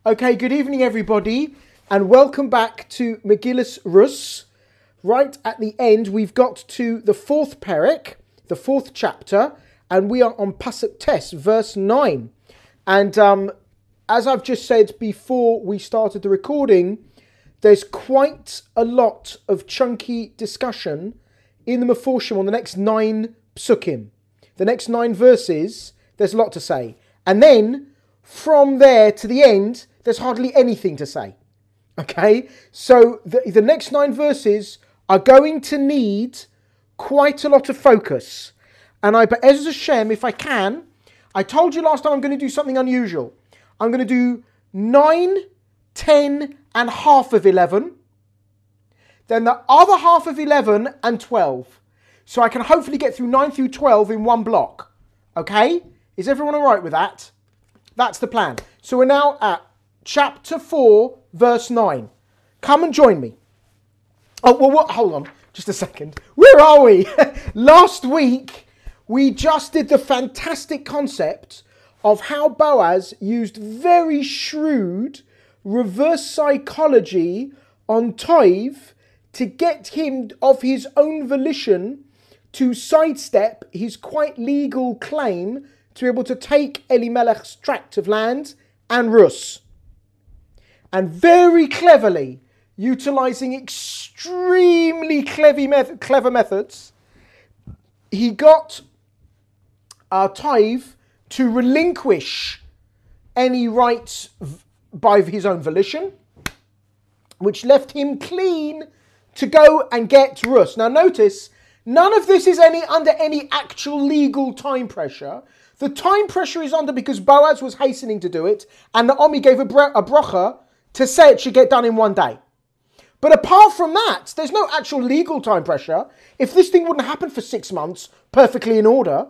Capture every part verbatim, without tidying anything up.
Okay, good evening, everybody, and welcome back to Megillas Rus. Right at the end, we've got to the fourth perek, the fourth chapter, and we are on Pasuk Tes, verse nine. And um, as I've just said before we started the recording, there's quite a lot of chunky discussion in the Meforshim on the next nine psukim. The next nine verses, there's a lot to say. And then, from there to the end, there's hardly anything to say. Okay? So, the, the next nine verses are going to need quite a lot of focus. And I, Be'ez Hashem, if I can, I told you last time I'm going to do something unusual. I'm going to do nine, ten, and half of eleven. Then the other half of eleven and twelve. So I can hopefully get through nine through twelve in one block. Okay? Is everyone all right with that? That's the plan. So we're now at chapter four, verse nine. Come and join me. Oh, well, what? Hold on. Just a second. Where are we? Last week, we just did the fantastic concept of how Boaz used very shrewd reverse psychology on Toiv to get him of his own volition to sidestep his quite legal claim to be able to take Elimelech's tract of land and Rus. And very cleverly, utilizing extremely clever, method, clever methods, he got uh, Toiv to relinquish any rights v- by his own volition, which left him clean to go and get Rus. Now notice, none of this is any under any actual legal time pressure. The time pressure is under because Boaz was hastening to do it, and Naomi gave a, bra- a bracha to say it should get done in one day. But apart from that, there's no actual legal time pressure. If this thing wouldn't happen for six months, perfectly in order,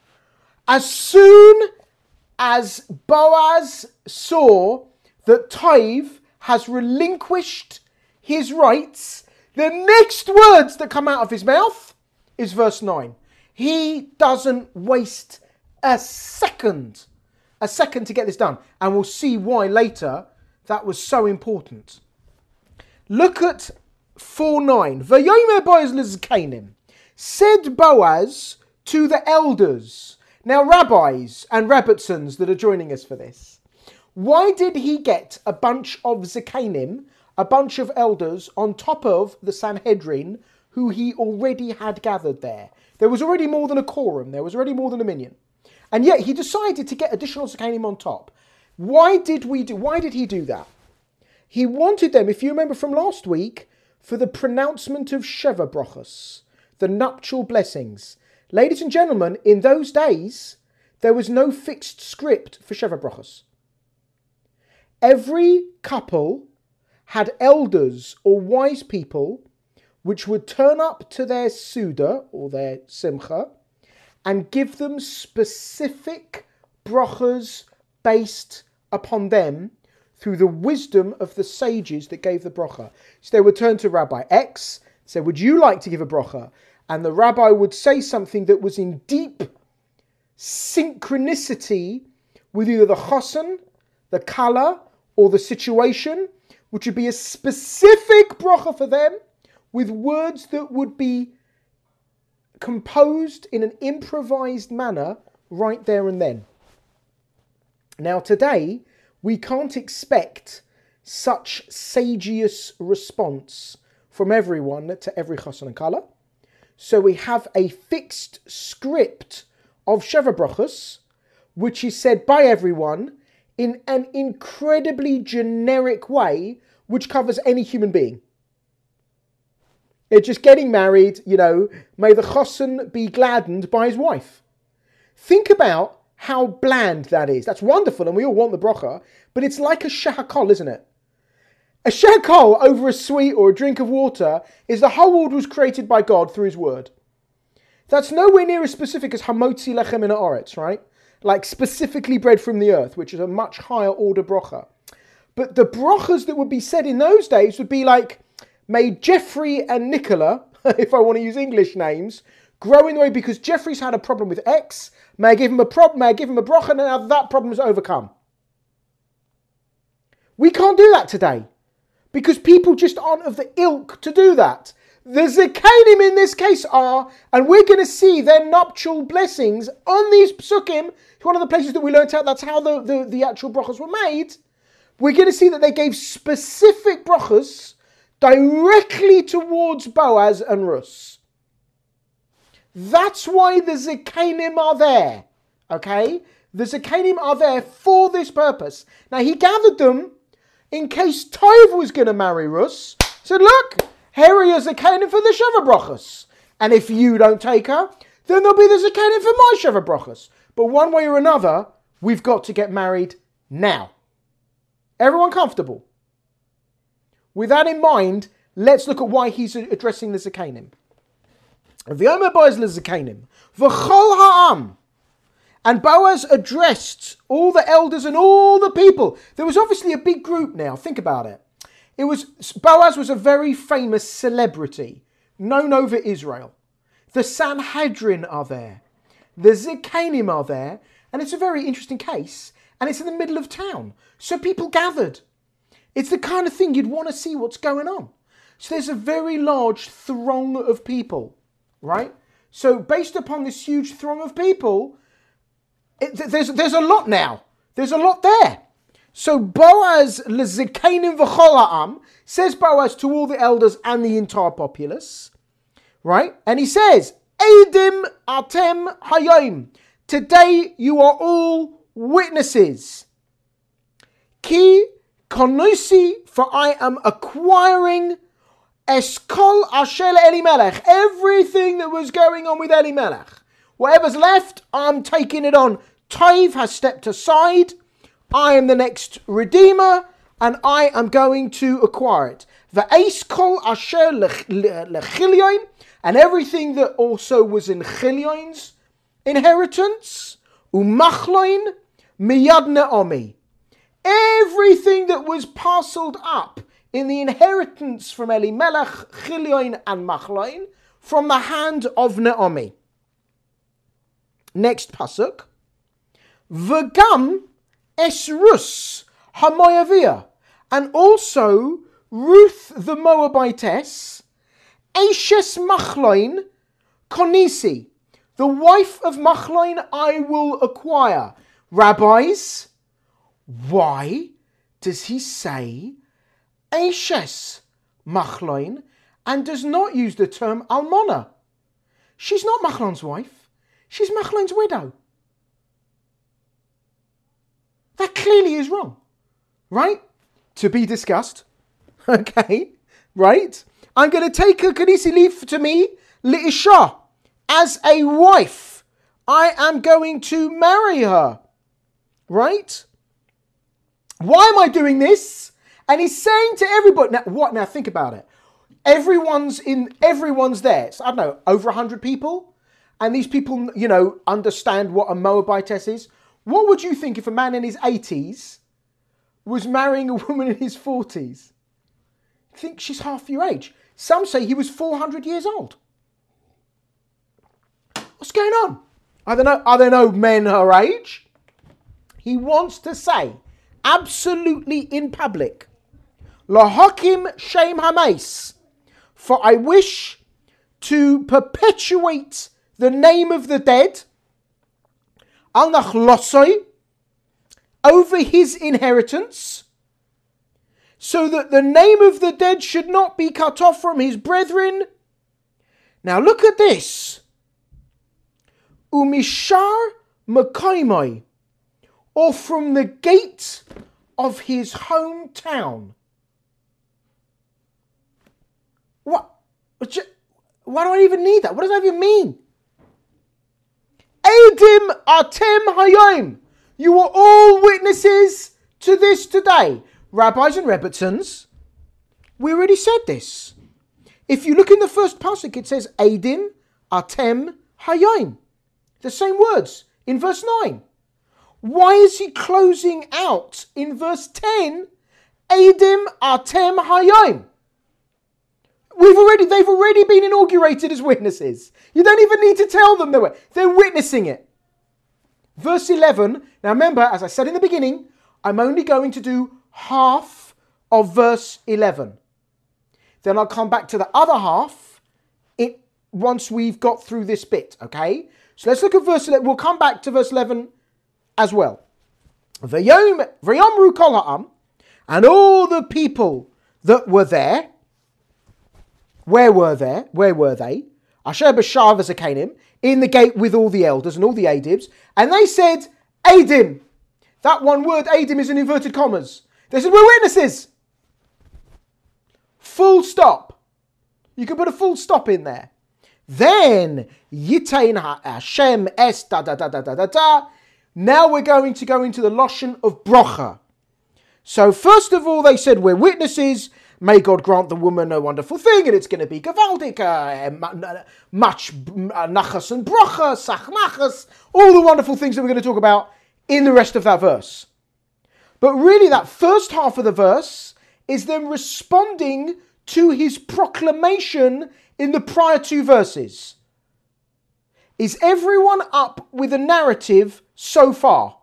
as soon as Boaz saw that Toiv has relinquished his rights, the next words that come out of his mouth is verse nine. He doesn't waste a second, a second to get this done. And we'll see why later that was so important. Look at four nine. Vayomer Boaz lezkanim. Said Boaz to the elders. Now rabbis and rabbitzins that are joining us for this. Why did he get a bunch of zakanim, a bunch of elders, on top of the Sanhedrin, who he already had gathered there? There was already more than a quorum. There was already more than a minyan. And yet he decided to get additional zakanim on top. Why did we do? Why did he do that? He wanted them, if you remember from last week, for the pronouncement of Sheva Brachos, the nuptial blessings. Ladies and gentlemen, in those days, there was no fixed script for Sheva Brachos. Every couple had elders or wise people which would turn up to their Suda or their Simcha and give them specific brachas based upon them through the wisdom of the sages that gave the bracha. So they would turn to Rabbi X, say, would you like to give a bracha? And the rabbi would say something that was in deep synchronicity with either the chosen, the kala, or the situation, which would be a specific bracha for them with words that would be composed in an improvised manner right there and then. Now today, we can't expect such sageous response from everyone to every chosen and kala. So we have a fixed script of Sheva Brachos, which is said by everyone in an incredibly generic way, which covers any human being. It's just getting married, you know, may the chosen be gladdened by his wife. Think about how bland that is. That's wonderful, and we all want the bracha, but it's like a shehakol, isn't it? A shehakol over a sweet or a drink of water is the whole world was created by God through his word. That's nowhere near as specific as hamotzi lechem min haaretz, right? Like specifically bread from the earth, which is a much higher order bracha. But the brachas that would be said in those days would be like, may Jeffrey and Nicola, if I want to use English names, grow in the way because Jeffrey's had a problem with X. May I give him a problem? May I give him a bracha? And now that problem is overcome. We can't do that today because people just aren't of the ilk to do that. The Zekanim in this case are, and we're going to see their nuptial blessings on these psukim. It's one of the places that we learned out, that's how the, the, the actual brachos were made. We're going to see that they gave specific brachos directly towards Boaz and Rus. That's why the Zekanim are there. Okay? The Zekanim are there for this purpose. Now he gathered them in case Toiv was going to marry Rus. He said, look, here are your Zekanim for the Sheva brachos. And if you don't take her, then there'll be the Zekanim for my Sheva brachos. But one way or another, we've got to get married now. Everyone comfortable? With that in mind, let's look at why he's addressing the Zekanim. V'yomer Boaz leZekanim, v'chol ha'am. And Boaz addressed all the elders and all the people. There was obviously a big group now. Think about it. It was Boaz was a very famous celebrity, known over Israel. The Sanhedrin are there. The Zekanim are there. And it's a very interesting case. And it's in the middle of town. So people gathered. It's the kind of thing you'd want to see what's going on. So there's a very large throng of people, right? So based upon this huge throng of people, it, there's, there's a lot now. There's a lot there. So Boaz leZekanim v'chol ha'am, says Boaz to all the elders and the entire populace, right? And he says, Eidim atem hayom. Today you are all witnesses. Ki konusi, for I am acquiring eskol asher Elimelech. Everything that was going on with Elimelech. Whatever's left, I'm taking it on. Toiv has stepped aside. I am the next redeemer, and I am going to acquire it. V'eiskol asher lechilyon, and everything that also was in Chilion's inheritance, umachloin miyad Naomi. Everything that was parceled up in the inheritance from Elimelech, Chilion, and Machloin from the hand of Naomi. Next pasuk. V'gam es Rus haMoaviyah, and also Ruth the Moabitess, Eshes Machloin Konisi, the wife of Machloin I will acquire. Rabbis, why does he say Eshes Machloin and does not use the term Almona? She's not Machlon's wife. She's Machlon's widow. That clearly is wrong. Right? To be discussed. Okay. Right? I'm going to take her Kanisi leaf to me, Li'isha, as a wife. I am going to marry her. Right? Why am I doing this? And he's saying to everybody, now what? Now think about it. Everyone's in, everyone's there. So, I don't know, over a hundred people, and these people, you know, understand what a Moabitess is. What would you think if a man in his eighties was marrying a woman in his forties? You think she's half your age. Some say he was four hundred years old. What's going on? Are there no, are there no men her age? He wants to say, absolutely in public, Lahakim Shem Hamais, for I wish to perpetuate the name of the dead, Al Nachlosoi, over his inheritance, so that the name of the dead should not be cut off from his brethren. Now look at this. Umishar Makaimai, or from the gate of his hometown. What? Why do I even need that? What does that even mean? Eidim atem hayom. You are all witnesses to this today. Rabbis and Rebbitzins, we already said this. If you look in the first pasuk, it says Eidim atem hayom. The same words in verse nine. Why is he closing out in verse ten? Eidim atem hayom. We've already, they've already been inaugurated as witnesses. You don't even need to tell them they were. They're witnessing it. Verse eleven. Now remember, as I said in the beginning, I'm only going to do half of verse eleven. Then I'll come back to the other half it, once we've got through this bit, okay? So let's look at verse eleven. We'll come back to verse eleven as well. V'yomru kol ha'am, and all the people that were there, where were there? Where were they? Asher b'shav hazakanim, in the gate with all the elders and all the adibs, and they said, Adim. That one word, Adim, is in inverted commas. They said, we're witnesses. Full stop. You can put a full stop in there. Then, Yitain Hashem es da da da da da da da. Now we're going to go into the Lashon of Brocha. So first of all, they said, we're witnesses. May God grant the woman a wonderful thing, and it's going to be Gavaldik, uh, much nachas and Brocha, sach nachas, all the wonderful things that we're going to talk about in the rest of that verse. But really, that first half of the verse is them responding to his proclamation in the prior two verses. Is everyone up with a narrative so far?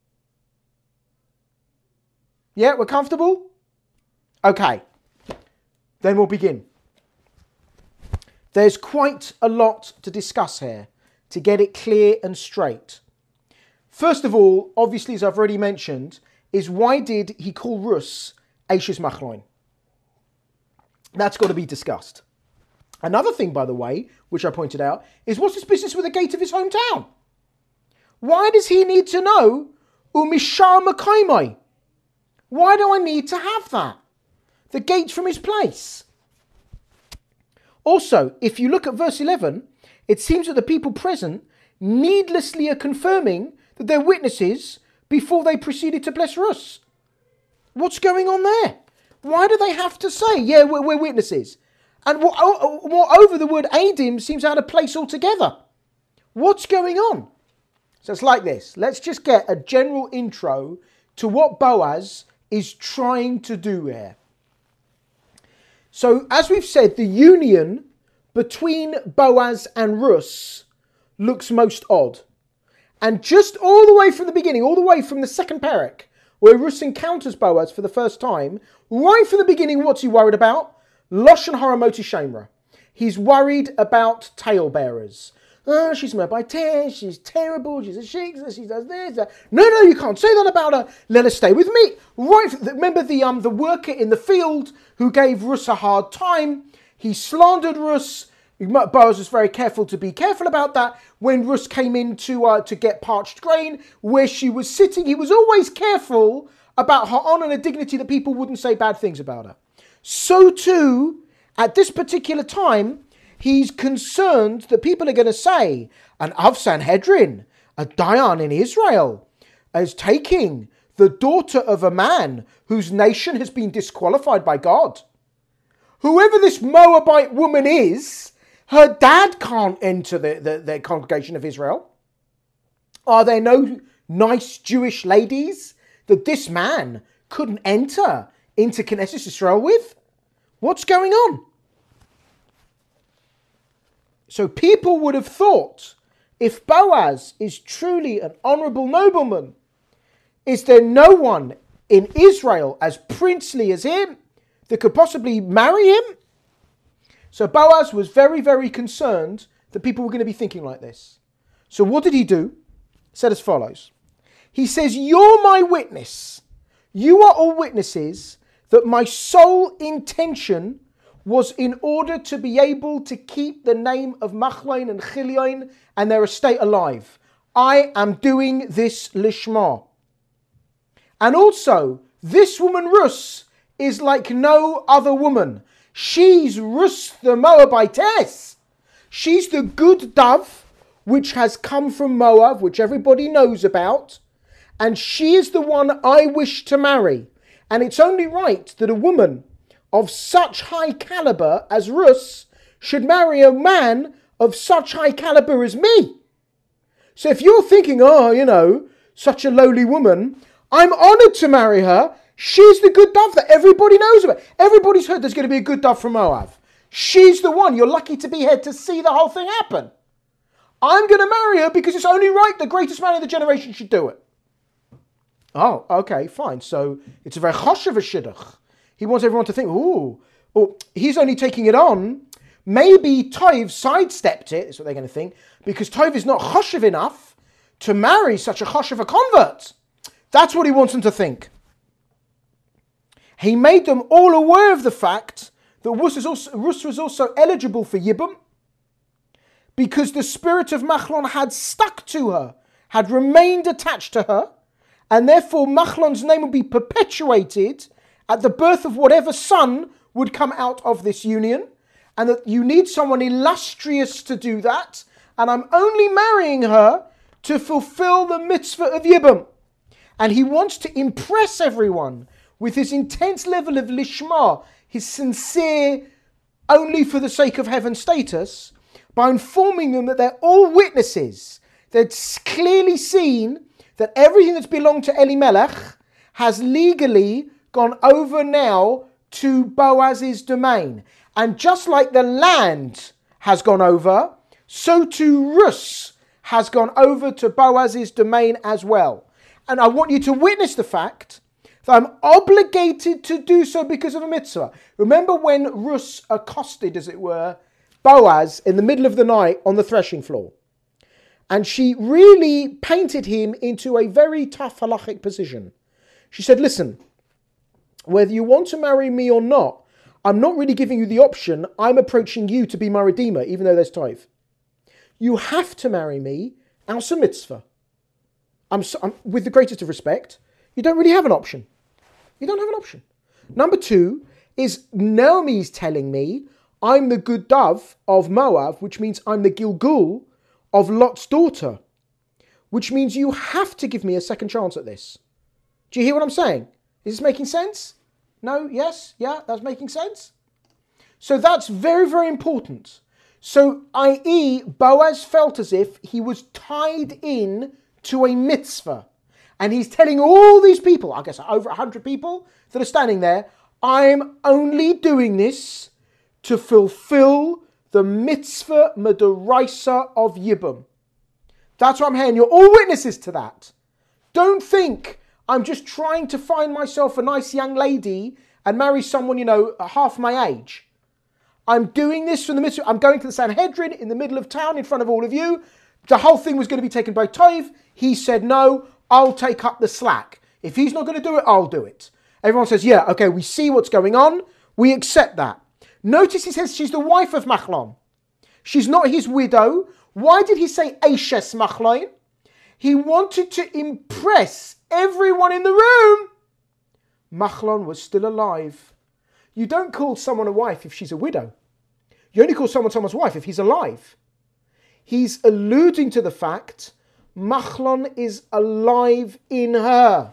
Yeah, we're comfortable? Okay. Then we'll begin. There's quite a lot to discuss here to get it clear and straight. First of all, obviously, as I've already mentioned, is why did he call Rus Eishes Machloin? That's got to be discussed. Another thing, by the way, which I pointed out, is what's his business with the gate of his hometown? Why does he need to know Umishar Makaimai? Why do I need to have that? The gate from his place. Also, if you look at verse eleven, it seems that the people present needlessly are confirming that they're witnesses before they proceeded to bless Rus. What's going on there? Why do they have to say, yeah, we're, we're witnesses? And moreover, the word Adim seems out of place altogether. What's going on? So it's like this. Let's just get a general intro to what Boaz is trying to do here. So, as we've said, the union between Boaz and Rus looks most odd. And just all the way from the beginning, all the way from the second parak, where Rus encounters Boaz for the first time, right from the beginning, what's he worried about? Loshen Haramoti Shemra. He's worried about talebearers. Oh, she's made by tears, she's terrible, she's a sheik, she does this. That. No, no, you can't say that about her. Let her stay with me. Right, remember the um the worker in the field who gave Rus a hard time. He slandered Rus. Boaz was very careful to be careful about that. When Rus came in to, uh, to get parched grain, where she was sitting, he was always careful about her honour and her dignity that people wouldn't say bad things about her. So too, at this particular time, he's concerned that people are going to say, an Av Sanhedrin, a Dayan in Israel, is taking the daughter of a man whose nation has been disqualified by God. Whoever this Moabite woman is, her dad can't enter the, the, the congregation of Israel. Are there no nice Jewish ladies that this man couldn't enter into Knesset Israel with? What's going on? So people would have thought, if Boaz is truly an honourable nobleman, is there no one in Israel as princely as him that could possibly marry him? So Boaz was very, very concerned that people were going to be thinking like this. So what did he do? He said as follows. He says, you're my witness. You are all witnesses that my sole intention was in order to be able to keep the name of Machloin and Chilyon and their estate alive. I am doing this lishma. And also, this woman Rus is like no other woman. She's Rus the Moabitess. She's the good dove which has come from Moab, which everybody knows about. And she is the one I wish to marry. And it's only right that a woman of such high caliber as Rus should marry a man of such high caliber as me. So if you're thinking, oh, you know, such a lowly woman, I'm honoured to marry her. She's the good dove that everybody knows about. Everybody's heard there's going to be a good dove from Moab. She's the one. You're lucky to be here to see the whole thing happen. I'm going to marry her because it's only right the greatest man of the generation should do it. Oh, okay, fine. So it's a very choshev shidduch. He wants everyone to think, ooh, oh, he's only taking it on. Maybe Tov sidestepped it, is what they're going to think, because Tov is not choshev enough to marry such a choshev a convert. That's what he wants them to think. He made them all aware of the fact that Rus, is also, Rus was also eligible for Yibum, because the spirit of Machlon had stuck to her, had remained attached to her, and therefore Machlon's name would be perpetuated at the birth of whatever son would come out of this union, and that you need someone illustrious to do that, and I'm only marrying her to fulfill the mitzvah of Yibum. And he wants to impress everyone with his intense level of lishma, his sincere, only for the sake of heaven status, by informing them that they're all witnesses. They'd clearly seen that everything that's belonged to Elimelech has legally gone over now to Boaz's domain. And just like the land has gone over, so too Rus has gone over to Boaz's domain as well. And I want you to witness the fact that I'm obligated to do so because of a mitzvah. Remember when Rus accosted, as it were, Boaz in the middle of the night on the threshing floor? And she really painted him into a very tough halachic position. She said, listen, whether you want to marry me or not, I'm not really giving you the option. I'm approaching you to be my redeemer, even though there's tithe. You have to marry me, else a mitzvah. I'm, so, I'm with the greatest of respect, you don't really have an option. You don't have an option. Number two is Naomi's telling me I'm the good dove of Moab, which means I'm the Gilgul of Lot's daughter, which means you have to give me a second chance at this. Do you hear what I'm saying? Is this making sense? No? Yes? Yeah? That's making sense? So that's very, very important. So, that is, Boaz felt as if he was tied in to a mitzvah. And he's telling all these people, I guess over one hundred people that are standing there, I'm only doing this to fulfill the mitzvah medaraisa of Yibum. That's what I'm hearing. You're all witnesses to that. Don't think I'm just trying to find myself a nice young lady and marry someone, you know, half my age. I'm doing this for the mitzvah. I'm going to the Sanhedrin in the middle of town in front of all of you. The whole thing was going to be taken by Tov. He said, no, I'll take up the slack. If he's not going to do it, I'll do it. Everyone says, yeah, okay, we see what's going on. We accept that. Notice he says she's the wife of Machlon. She's not his widow. Why did he say Eishes Machlon? He wanted to impress everyone in the room. Machlon was still alive. You don't call someone a wife if she's a widow. You only call someone someone's wife if he's alive. He's alluding to the fact Machlon is alive in her.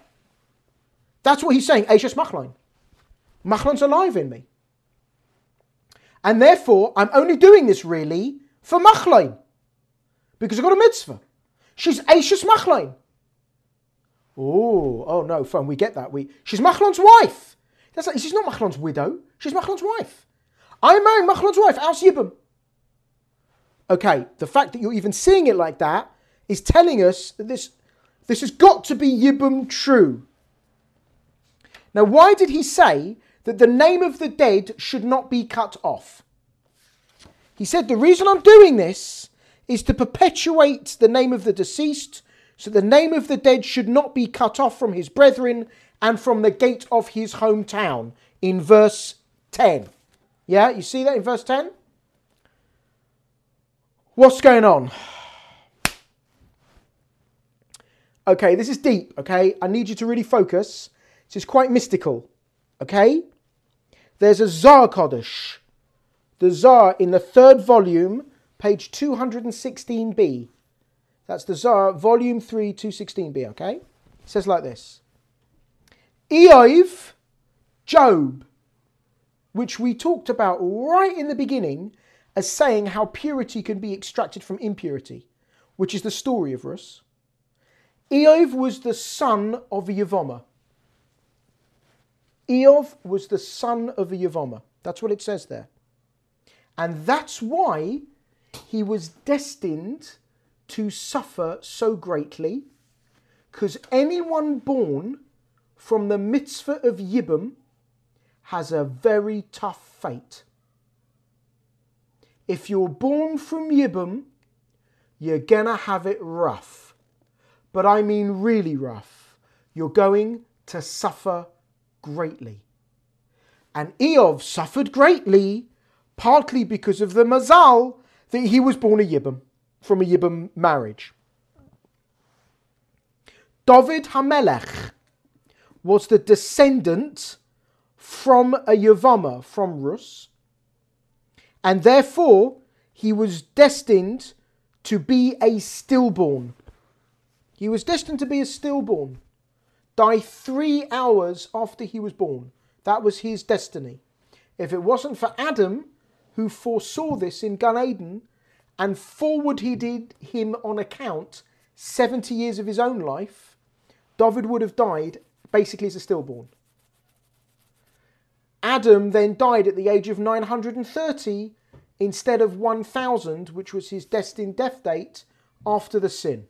That's what he's saying. Eishes Machlon. Machlon's alive in me. And therefore, I'm only doing this really for Machlon. Because I've got a mitzvah. She's Eishes Machlon. Oh, oh no, fine, we get that. We, she's Machlon's wife. That's like, she's not Machlon's widow. She's Machlon's wife. I'm marrying Machlon's wife, Aus Yibum. Okay, the fact that you're even seeing it like that is telling us that this, this has got to be Yibum true. Now, why did he say that the name of the dead should not be cut off? He said, the reason I'm doing this is to perpetuate the name of the deceased, so the name of the dead should not be cut off from his brethren and from the gate of his hometown, in verse ten. Yeah, you see that in verse ten? What's going on? Okay, this is deep, okay? I need you to really focus. This is quite mystical, okay? There's a Zohar Kodesh. The Zohar in the third volume, page two hundred sixteen b. That's the Zohar, volume three, two sixteen b, okay? It says like this. Eov, Job, which we talked about right in the beginning as saying how purity can be extracted from impurity, which is the story of Rus. Eov was the son of a Yevomah. Eov was the son of a Yevomah. That's what it says there. And that's why he was destined to suffer so greatly, Because anyone born from the mitzvah of Yibum has a very tough fate. If you're born from Yibum, you're gonna have it rough. But I mean really rough. You're going to suffer greatly. And Eov suffered greatly, partly because of the mazal that he was born a Yibum, from a Yibum marriage. David HaMelech was the descendant from a Yavama, from Rus, and therefore he was destined to be a stillborn. He was destined to be a stillborn, die three hours after he was born. That was his destiny. If it wasn't for Adam, who foresaw this in Gan Eden and forwarded him on account seventy years of his own life, David would have died basically as a stillborn. Adam then died at the age of nine hundred thirty instead of one thousand, which was his destined death date after the sin.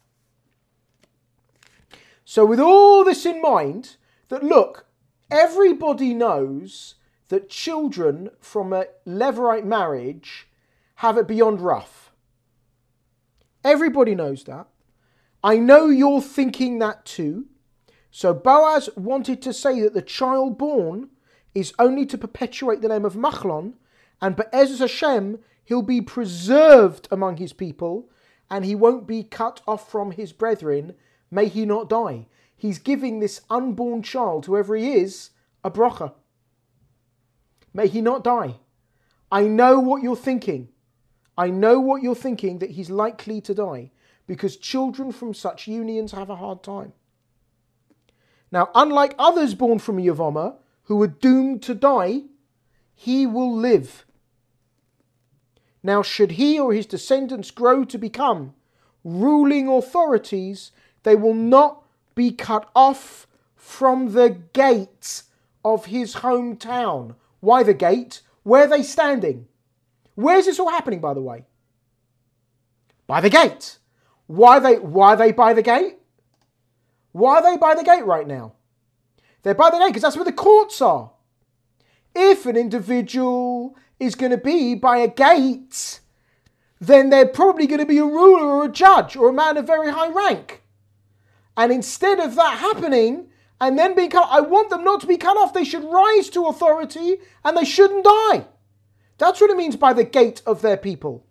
So with all this in mind, that look, everybody knows that children from a Levirate marriage have it beyond rough. Everybody knows that. I know you're thinking that too. So Boaz wanted to say that the child born is only to perpetuate the name of Machlon, and Be'ezus Hashem, he'll be preserved among his people, and he won't be cut off from his brethren. May he not die. He's giving this unborn child, whoever he is, a bracha. May he not die. I know what you're thinking. I know what you're thinking, that he's likely to die, because children from such unions have a hard time. Now, unlike others born from a Yavama, who are doomed to die, he will live. Now, should he or his descendants grow to become ruling authorities, they will not be cut off from the gate of his hometown. Why the gate? Where are they standing? Where's this all happening, by the way? By the gate. Why are they, why are they by the gate? Why are they by the gate right now? They're by the gate because that's where the courts are. If an individual is going to be by a gate, then they're probably going to be a ruler or a judge or a man of very high rank. And instead of that happening and then being cut, I want them not to be cut off. They should rise to authority and they shouldn't die. That's what it means by the gate of their people.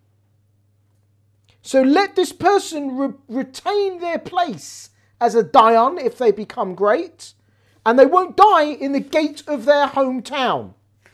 So let this person re- retain their place as a dayan if they become great, and they won't die in the gate of their hometown.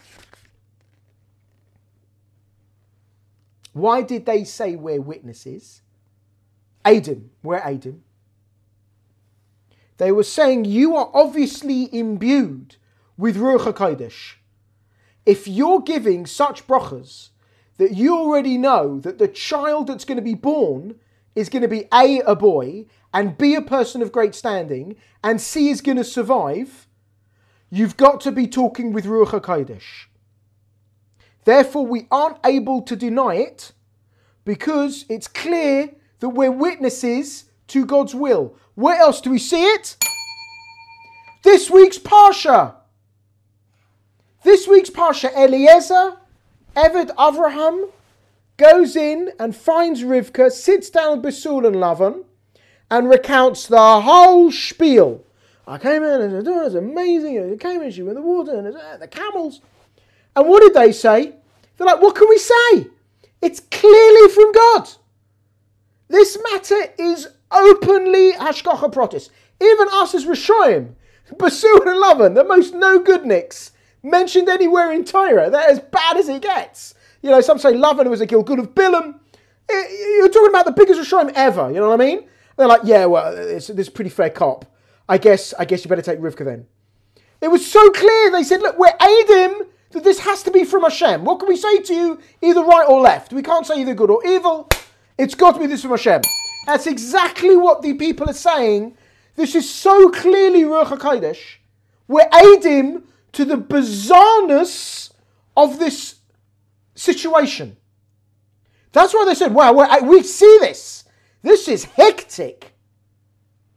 Why did they say we're witnesses? Adam, we're Adam. They were saying you are obviously imbued with Ruach HaKodesh. If you're giving such brachas that you already know that the child that's going to be born is going to be A, a boy, and B, a person of great standing, and C is going to survive, you've got to be talking with Ruach HaKodesh. Therefore, we aren't able to deny it because it's clear that we're witnesses to God's will. Where else do we see it? This week's Parsha. This week's Parsha, Eliezer, Eved Avraham, goes in and finds Rivka, sits down with Besul and Lavan, and recounts the whole spiel. I came in and it was amazing. And it came in, she went in the water and the camels. And what did they say? They're like, what can we say? It's clearly from God. This matter is openly Hashgacha Pratis. Even us as Rishoyim, Besul and Lavan, the most no-goodniks, mentioned anywhere in Torah. They're as bad as it gets. You know, some say Lavan was a Gilgul of Bilam. You're talking about the biggest Rishoyim ever, you know what I mean? They're like, yeah, well, it's, this is a pretty fair cop. I guess I guess you better take Rivka then. It was so clear. They said, look, we're Adim that this has to be from Hashem. What can we say to you? Either right or left. We can't say either good or evil. It's got to be this from Hashem. That's exactly what the people are saying. This is so clearly Ruach HaKodesh. We're Adim to the bizarreness of this situation. That's why they said, wow, we're, we see this. This is hectic.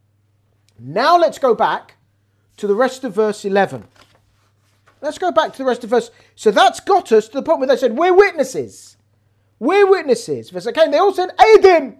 Now let's go back to the rest of verse eleven. Let's go back to the rest of verse. So that's got us to the point where they said, we're witnesses. We're witnesses. Verse okay, they all said, Eidim.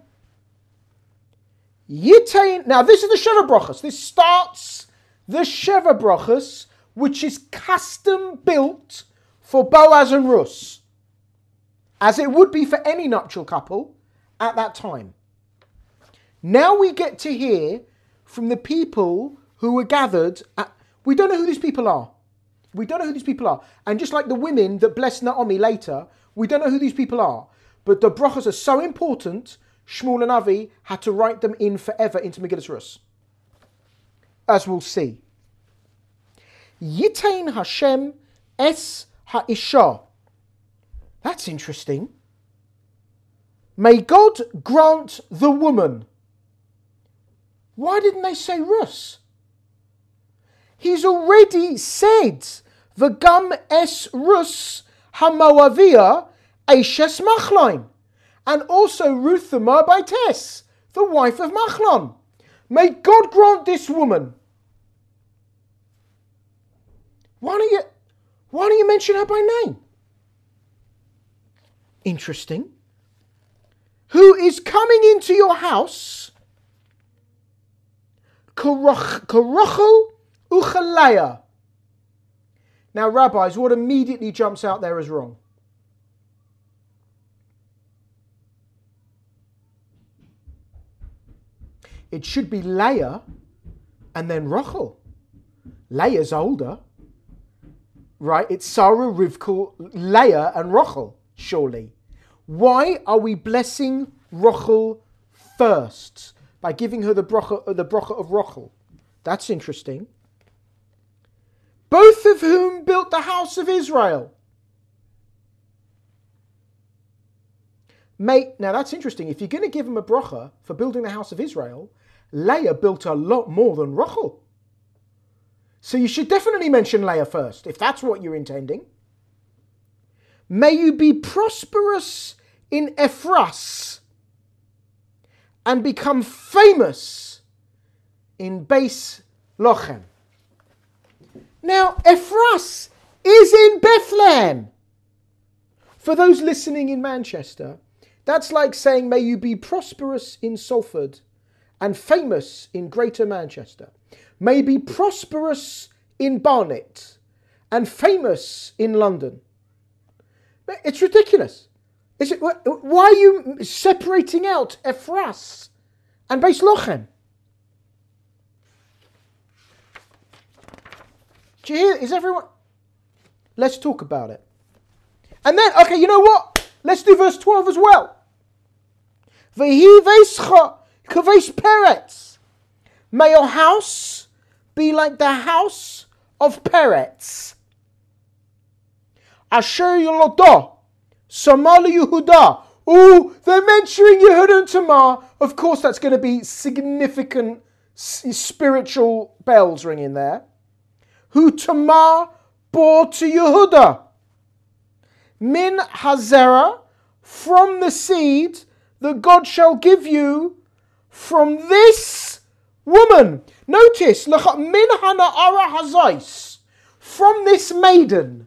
Yitain. Now this is the Sheva Brachos. This starts the Sheva Brachos, which is custom built for Boaz and Rus, as it would be for any nuptial couple at that time. Now we get to hear from the people who were gathered. At, we don't know who these people are. We don't know who these people are. And just like the women that blessed Naomi later, we don't know who these people are. But the brachos are so important, Shmuel and Avi had to write them in forever into Megillas Rus. As we'll see. Yitain Hashem es ha'isha. That's interesting. May God grant the woman. Why didn't they say Rus? He's already said, V'gam es Rus haMoaviyah Eishes Machlon, and also Ruth the Moabitess, the wife of Machlon. May God grant this woman. Why don't you, why don't you mention her by name? Interesting. Who is coming into your house? Korochel Uchalaya. Now, rabbis, what immediately jumps out there as wrong? It should be Leah and then Rachel. Leah's older, right? It's Sarah, Rivka, Leah and Rachel, surely. Why are we blessing Rachel first by giving her the bracha, the bracha of Rachel? That's interesting. Both of whom built the house of Israel. Mate, now that's interesting. If you're going to give him a bracha for building the house of Israel, Leah built a lot more than Rachel. So you should definitely mention Leah first, if that's what you're intending. May you be prosperous in Ephras and become famous in Beis Lochem. Now, Ephras is in Bethlehem. For those listening in Manchester, that's like saying, may you be prosperous in Salford and famous in Greater Manchester. May you be prosperous in Barnet and famous in London. It's ridiculous. Is it, why are you separating out Ephras and Beis Lochem? Do you hear? Is everyone? Let's talk about it. And then, okay, you know what? Let's do verse twelve as well. V'hi veischa k'veis Peretz. May your house be like the house of Peretz. Asher Yolodah, Samar Yehuda. Ooh, they're mentioning Yehuda and Tamar. Of course, that's going to be significant spiritual bells ringing there. Who Tamar bore to Yehuda. Min Hazera, from the seed that God shall give you from this woman. Notice, look at Min Hana'ara Hazais, from this maiden.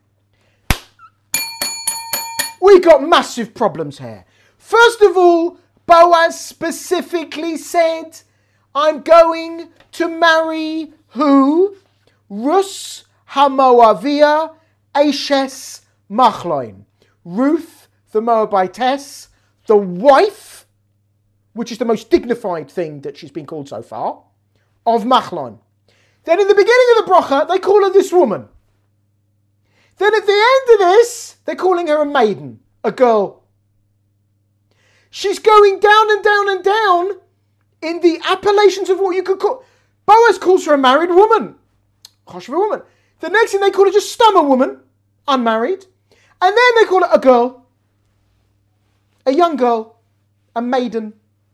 We got massive problems here. First of all, Boaz specifically said, I'm going to marry who? Rus HaMoaviyah Eishes Machlon. Ruth, the Moabitess, the wife, which is the most dignified thing that she's been called so far, of Machlon. Then in the beginning of the bracha, they call her this woman. Then at the end of this, they're calling her a maiden, a girl. She's going down and down and down in the appellations of what you could call... Boaz calls her a married woman. Chosh of a woman. The next thing they call her just stummer woman, unmarried. And then they call it a girl. A young girl. A maiden.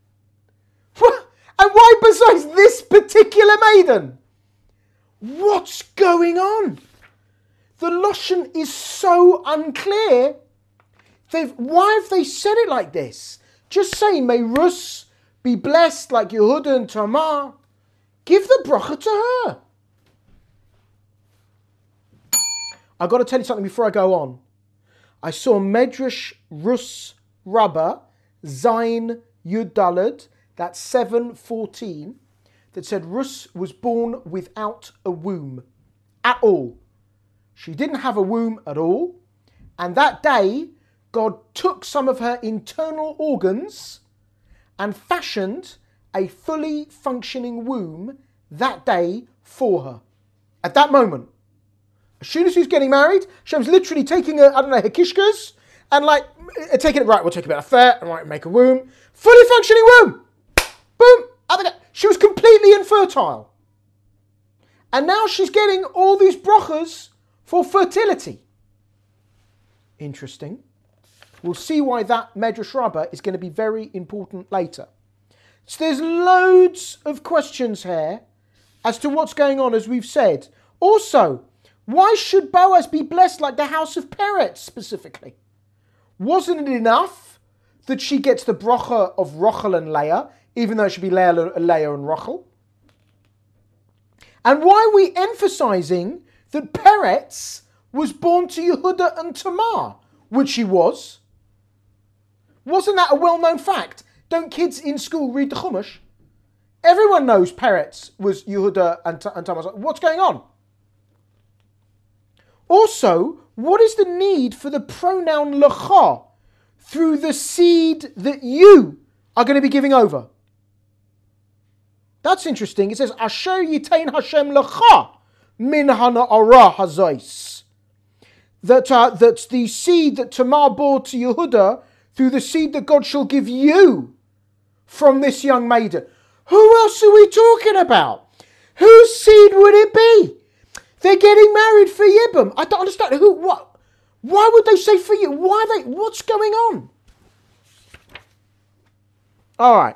And why besides this particular maiden? What's going on? The Lashon is so unclear. They've, why have they said it like this? Just say, may Rus be blessed like Yehuda and Tamar. Give the bracha to her. I've got to tell you something before I go on. I saw Medrash Rus Rabbah, Zain Yud Daled, that's seven fourteen, that said Rus was born without a womb at all. She didn't have a womb at all. And that day, God took some of her internal organs and fashioned a fully functioning womb that day for her. At that moment. As soon as she's getting married, Shem's literally taking her, I don't know, her kishkas, and like, taking it, right, we'll take a bit of fat, and right, make a womb. Fully functioning womb! Boom! Out the gate. She was completely infertile. And now she's getting all these brachas for fertility. Interesting. We'll see why that Medrash Rabbah is going to be very important later. So there's loads of questions here as to what's going on, as we've said. Also, why should Boaz be blessed like the house of Peretz specifically? Wasn't it enough that she gets the bracha of Rachel and Leah, even though it should be Leah, Leah and Rachel? And why are we emphasizing that Peretz was born to Yehuda and Tamar, which he was? Wasn't that a well-known fact? Don't kids in school read the Chumash? Everyone knows Peretz was Yehuda and, T- and Tamar. What's going on? Also, what is the need for the pronoun lecha through the seed that you are going to be giving over? That's interesting. It says, Asher yitain Hashem lecha min hana'ara hazais. That, uh, that the seed that Tamar bore to Yehuda through the seed that God shall give you from this young maiden. Who else are we talking about? Whose seed would it be? They're getting married for Yibam. I don't understand. Who? What? Why would they say for you? Why are they? What's going on? All right.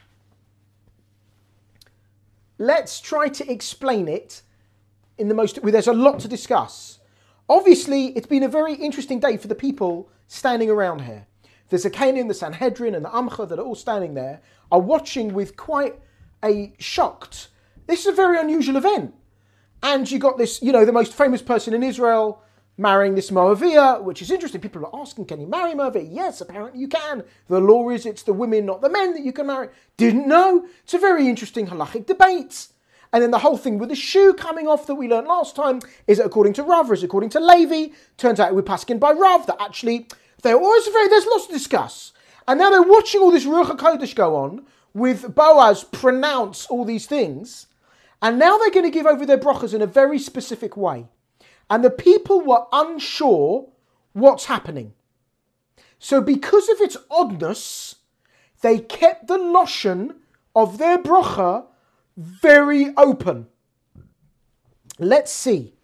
Let's try to explain it in the most... There's a lot to discuss. Obviously, it's been a very interesting day for the people standing around here. There's a Canaan, the Sanhedrin, and the Amcha that are all standing there, are watching with quite a shocked... This is a very unusual event. And you got this, you know, the most famous person in Israel marrying this Moavia, which is interesting. People are asking, can you marry Moavia? Yes, apparently you can. The law is it's the women, not the men, that you can marry. Didn't know. It's a very interesting halachic debate. And then the whole thing with the shoe coming off that we learned last time, is it according to Rav or is it according to Levi? Turns out we're paskin by Rav, that actually, they're always very, there's lots to discuss. And now they're watching all this Ruach HaKodesh go on, with Boaz pronounce all these things. And now they're going to give over their brachas in a very specific way. And the people were unsure what's happening. So because of its oddness, they kept the lashon of their bracha very open. Let's see.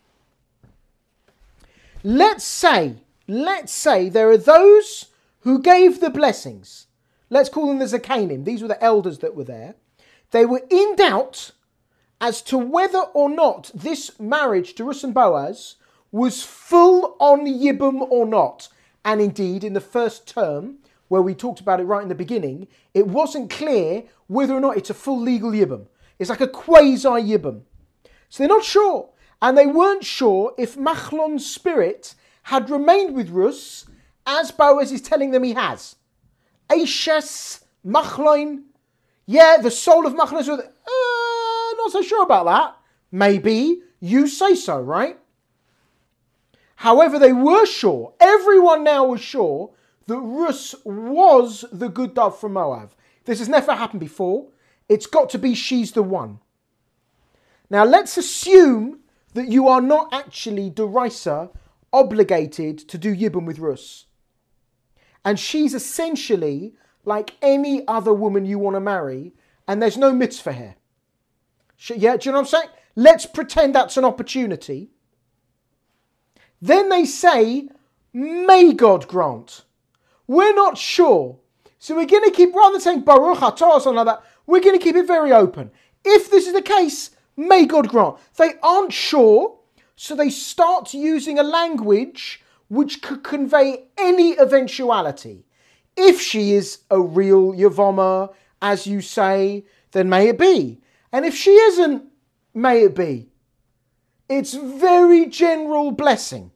Let's say, let's say there are those who gave the blessings. Let's call them the Zakanim. These were the elders that were there. They were in doubt as to whether or not this marriage to Rus and Boaz was full on Yibum or not. And indeed, in the first term, where we talked about it right in the beginning, it wasn't clear whether or not it's a full legal Yibum. It's like a quasi-Yibum. So they're not sure. And they weren't sure if Machlon's spirit had remained with Rus, as Boaz is telling them he has. Eishes Machlon. Yeah, the soul of Machlon is with... Uh, not so sure about that. Maybe you say so, right? However, they were sure. Everyone now was sure that Rus was the good dove from Moab. This has never happened before. It's got to be she's the one. Now, let's assume that you are not actually, Derisa, obligated to do Yibum with Rus. And she's essentially like any other woman you want to marry, and there's no mitzvah here. Yeah, do you know what I'm saying? Let's pretend that's an opportunity. Then they say, may God grant. We're not sure. So we're going to keep, rather than saying Baruch Atah or something like that, we're going to keep it very open. If this is the case, may God grant. They aren't sure, so they start using a language which could convey any eventuality. If she is a real Yavoma, as you say, then may it be. And if she isn't, may it be. It's very general blessing.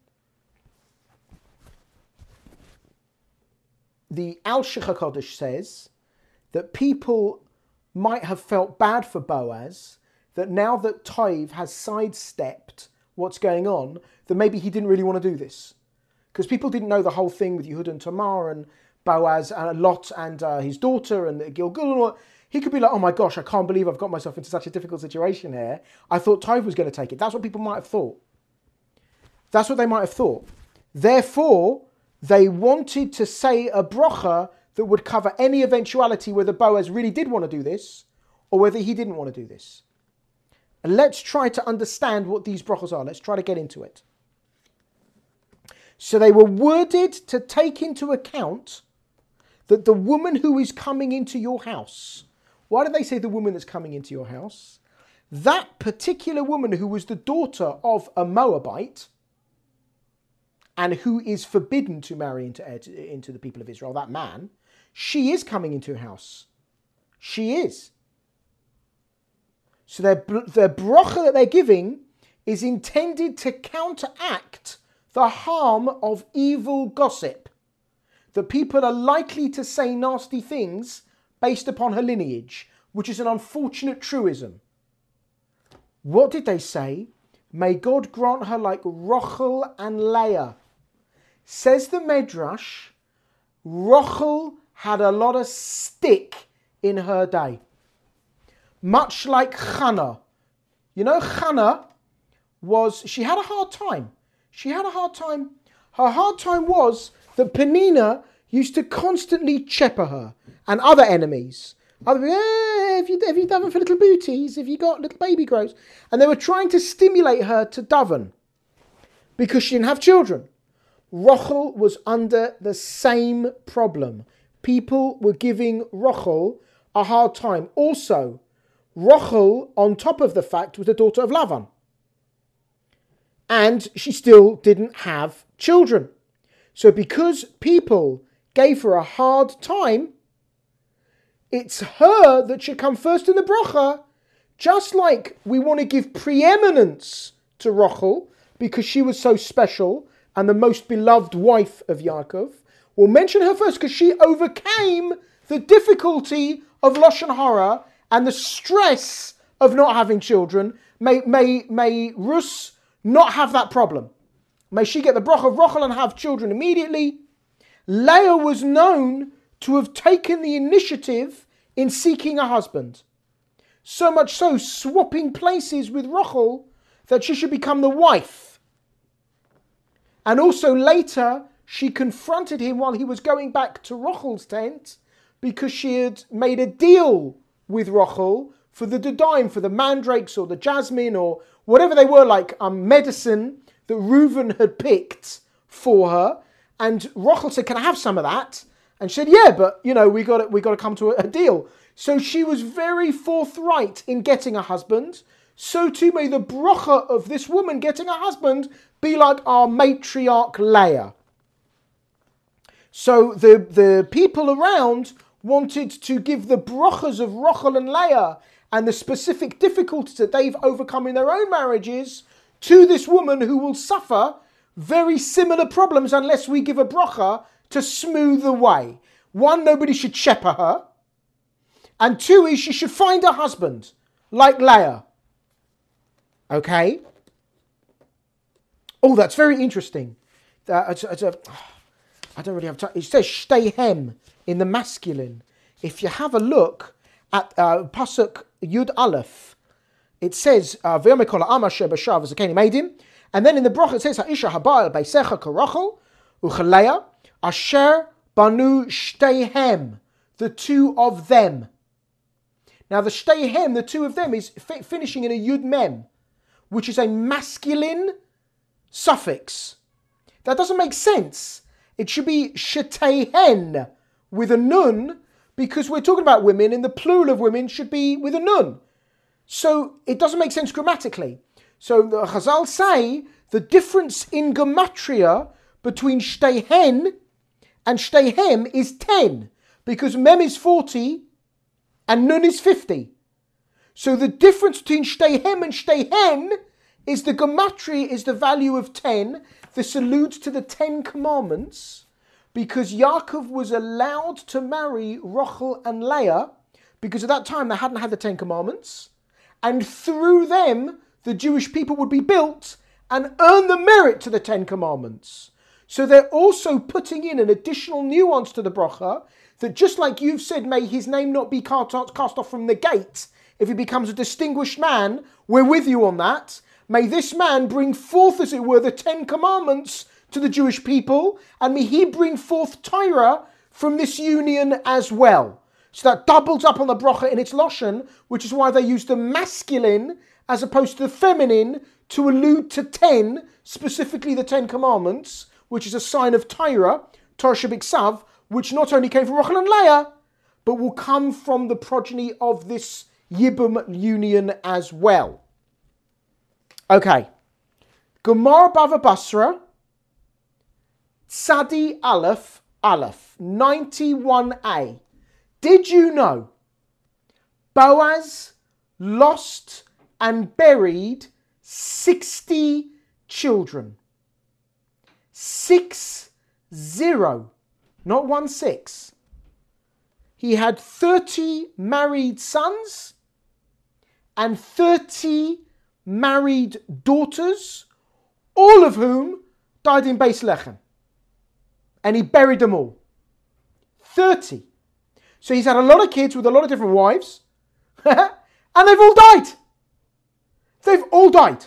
The Al-Sheikh HaKodesh says that people might have felt bad for Boaz, that now that Toiv has sidestepped what's going on, that maybe he didn't really want to do this. Because people didn't know the whole thing with Yehuda and Tamar and Boaz and Lot and uh, his daughter and Gilgal and all. He could be like, oh my gosh, I can't believe I've got myself into such a difficult situation here. I thought Toiv was going to take it. That's what people might have thought. That's what they might have thought. Therefore, they wanted to say a bracha that would cover any eventuality whether Boaz really did want to do this or whether he didn't want to do this. And let's try to understand what these brachas are. Let's try to get into it. So they were worded to take into account that the woman who is coming into your house, why did they say the woman that's coming into your house? That particular woman who was the daughter of a Moabite and who is forbidden to marry into, into the people of Israel, that man, she is coming into a house. She is. So their, their bracha that they're giving is intended to counteract the harm of evil gossip. That people are likely to say nasty things based upon her lineage, which is an unfortunate truism. What did they say? May God grant her like Rochel and Leah. Says the Medrash, Rochel had a lot of stick in her day. Much like Hannah. You know, Hannah was, she had a hard time. She had a hard time. Her hard time was that Penina used to constantly chepper her and other enemies. Other people, eh, have you, have you daven for little booties? Have you got little baby grows? And they were trying to stimulate her to daven because she didn't have children. Rochel was under the same problem. People were giving Rochel a hard time. Also, Rochel, on top of the fact, was the daughter of Lavan. And she still didn't have children. So because people gave her a hard time, it's her that should come first in the bracha, just like we want to give preeminence to Rochel because she was so special and the most beloved wife of Yaakov. We'll mention her first because she overcame the difficulty of Lashon Hara and the stress of not having children. May, may, may Rus not have that problem. May she get the bracha of Rochel and have children immediately. Leah was known to have taken the initiative in seeking a husband. So much so, swapping places with Rochel, that she should become the wife. And also later, she confronted him while he was going back to Rochel's tent because she had made a deal with Rochel for the Dudaim, for the mandrakes or the jasmine or whatever they were, like um, medicine that Reuven had picked for her. And Rochel said, can I have some of that? And she said, yeah, but, you know, we got to, we got to come to a, a deal. So she was very forthright in getting a husband. So too may the bracha of this woman getting a husband be like our matriarch Leah. So the, the people around wanted to give the brachas of Rochel and Leah and the specific difficulties that they've overcome in their own marriages to this woman who will suffer very similar problems unless we give a bracha to smooth the way. One, nobody should shepherd her. And two is she should find a husband like Leah. Okay? Oh, that's very interesting. Uh, it's, it's a, I don't really have time. It says shteihem in the masculine. If you have a look at uh, Pasuk Yud Aleph, it says, V'yomekol ha'am asher b'shav v'zakeni meidim. And then in the bracha it says, Ha'isha haba el beisecha k'Rochel u'chaleya asher banu shteihem. The two of them. Now the shteihem, the two of them, is fi- finishing in a Yud Mem, which is a masculine suffix. That doesn't make sense. It should be shetehen with a nun, because we're talking about women and the plural of women should be with a nun. So it doesn't make sense grammatically. So the Chazal say the difference in gematria between shtehen and shtehem is ten, because mem is forty and nun is fifty. So the difference between shteihem and shteihen is the gematria is the value of ten. This alludes to the Ten Commandments because Yaakov was allowed to marry Rachel and Leah because at that time they hadn't had the Ten Commandments, and through them the Jewish people would be built and earn the merit to the Ten Commandments. So they're also putting in an additional nuance to the bracha that just like you've said, may his name not be cast off from the gate if he becomes a distinguished man, we're with you on that. May this man bring forth, as it were, the Ten Commandments to the Jewish people, and may he bring forth Torah from this union as well. So that doubles up on the bracha in its lashon, which is why they use the masculine as opposed to the feminine to allude to ten, specifically the Ten Commandments, which is a sign of Torah, Torah Shabbat, which not only came from Rachel and Leah, but will come from the progeny of this Yibum union as well. Okay. Gemara Bava Basra, Tzadi Aleph, Aleph, ninety-one a. Did you know Boaz lost and buried sixty children? Six zero, not one six. He had thirty married sons and thirty married daughters, all of whom died in Beis Lechem. And he buried them all. thirty. So he's had a lot of kids with a lot of different wives, and they've all died. They've all died.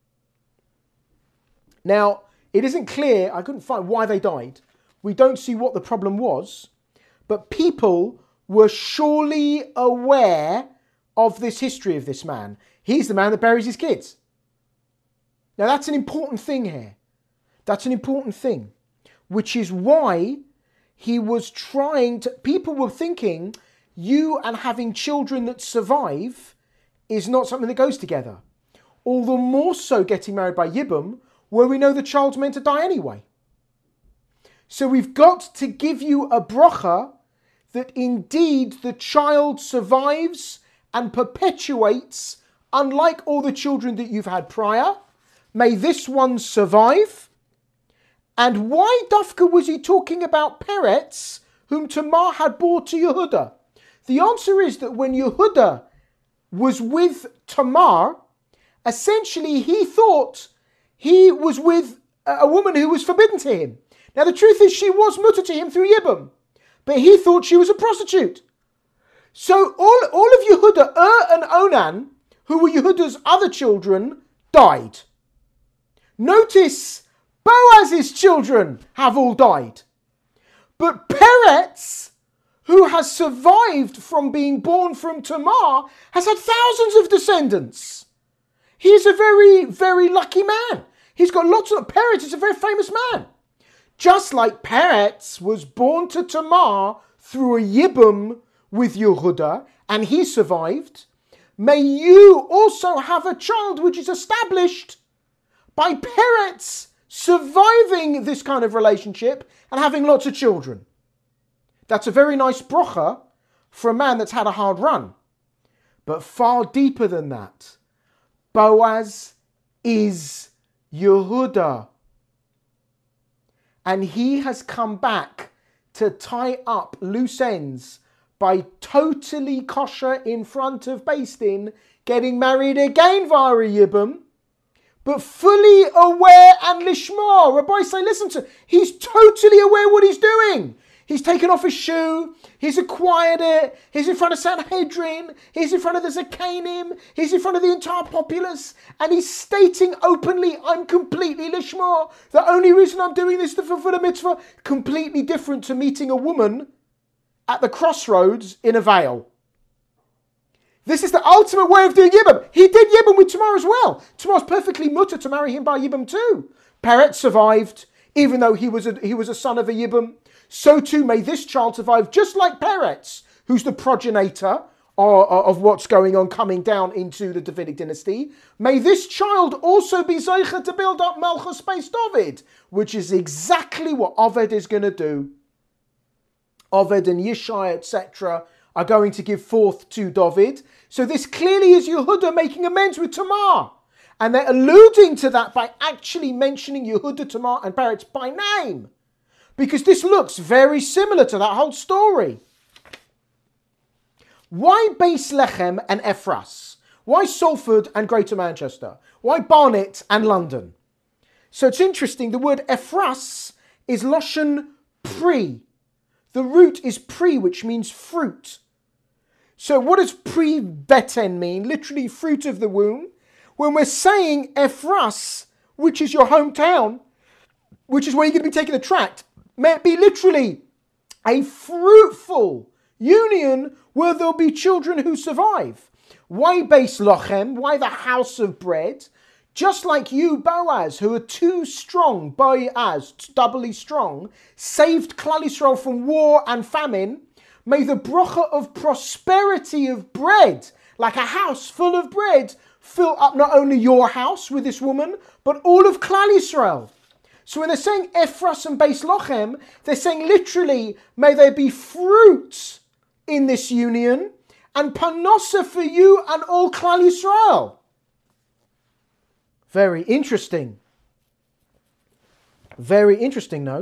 Now, it isn't clear, I couldn't find why they died. We don't see what the problem was, but people were surely aware of this history of this man. He's the man that buries his kids. Now that's an important thing here. That's an important thing, which is why he was trying to, people were thinking you and having children that survive is not something that goes together. All the more so getting married by Yibum, where we know the child's meant to die anyway. So we've got to give you a bracha that indeed the child survives and perpetuates, unlike all the children that you've had prior. May this one survive. And why, Dafka, was he talking about Peretz, whom Tamar had brought to Yehuda? The answer is that when Yehuda was with Tamar, essentially he thought he was with a woman who was forbidden to him. Now the truth is she was mutter to him through Yibum, but he thought she was a prostitute. So all, all of Yehuda, Ur and Onan, who were Yehuda's other children, died. Notice Boaz's children have all died. But Peretz, who has survived from being born from Tamar, has had thousands of descendants. He's a very, very lucky man. He's got lots of... Peretz is a very famous man. Just like Peretz was born to Tamar through a Yibum with Yehuda, and he survived, may you also have a child which is established by Peretz surviving this kind of relationship and having lots of children. That's a very nice bracha for a man that's had a hard run. But far deeper than that, Boaz is Yehuda. And he has come back to tie up loose ends by totally kosher in front of Beis Din, getting married again via a Yibum, but fully aware and lishma. Rabbi say, listen to, he's totally aware what he's doing. He's taken off his shoe, he's acquired it, he's in front of Sanhedrin, he's in front of the Zakanim, he's in front of the entire populace, and he's stating openly, I'm completely lishma. The only reason I'm doing this is to fulfill a mitzvah. Completely different to meeting a woman at the crossroads in a veil. This is the ultimate way of doing Yibum. He did Yibum with Tamar as well. Tamar's perfectly mutter to marry him by Yibum too. Peretz survived, even though he was a, he was a son of a Yibum. So too may this child survive, just like Peretz, who's the progenitor of, of what's going on coming down into the Davidic dynasty. May this child also be Zeicha to build up Melchus Beis David, which is exactly what Oved is going to do. Oved and Yishai, et cetera, are going to give forth to David. So this clearly is Yehuda making amends with Tamar. And they're alluding to that by actually mentioning Yehuda, Tamar and Peretz by name. Because this looks very similar to that whole story. Why Beis Lechem and Ephras? Why Salford and Greater Manchester? Why Barnet and London? So it's interesting, the word Ephras is Loshen Pri. The root is Pri, which means fruit. So what does Pri Beten mean? Literally fruit of the womb. When we're saying Ephras, which is your hometown, which is where you're going to be taking the tract, may it be literally a fruitful union where there'll be children who survive. Why Beis Lochem? Why the house of bread? Just like you, Boaz, who are too strong, Boaz, doubly strong, saved Klal Yisrael from war and famine, may the bracha of prosperity of bread, like a house full of bread, fill up not only your house with this woman, but all of Klal Yisrael. So when they're saying Ephras and Beis Lochem, they're saying literally, may there be fruit in this union, and panosa for you and all Klal Yisrael. Very interesting. Very interesting, no?